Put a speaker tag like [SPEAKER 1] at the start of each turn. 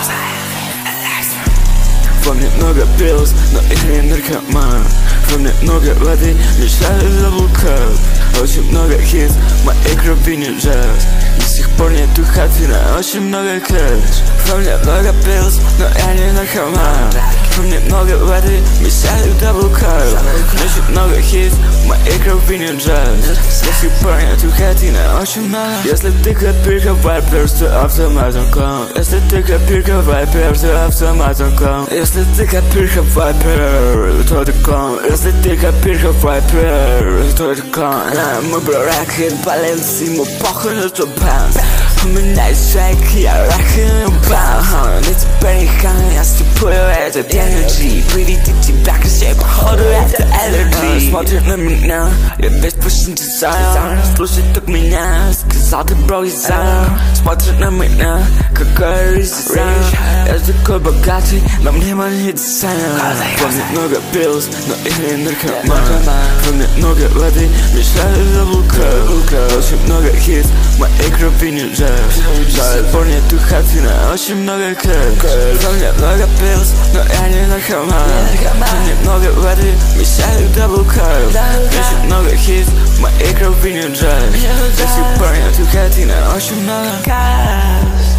[SPEAKER 1] Во мне много пилс, но я не наркоман. Во мне много воды, мечтаю заблукать. Очень много хитс, моей крови не джаз. До сих пор нету хатина, очень много кэш. Во мне много пилс, но я не наркоман. Во мне много воды, мечтаю заблукать. Очень много хитс, моей крови не джаз. До сих пор нету хатина, очень много. Если ты копирка вайпер, то автоматом клон. Если ты копирка вайпер, то автоматом клон. Если ты копирка вайпер, то ты клон. Если ты копирка вайпер, то ты клон. Мы браки, баленси, мы похуй на твой панс. У меня есть шайки, я раки не упал. Не теперь не я степую этот energy. Приведет тебя к себе, походу это allergy. Смотри на меня, я весь пусть дизайн. Слушай так меня, сказал ты бро дизайн. Смотри на меня, какой дизайн. Я такой богатый, но мне манит дизайн. Во мне много пилс, но я не наркоман. Во мне много воды, мечтаю заблукать. Очень много хитс, моей крови не джаз. До сих пор нету хатина, очень много кэш. Во мне много пилс, но я не наркоман. Во мне много воды, мечтаю заблукать. Очень много хитс, моей крови не джаз. До сих пор нету хатина, очень много кэш.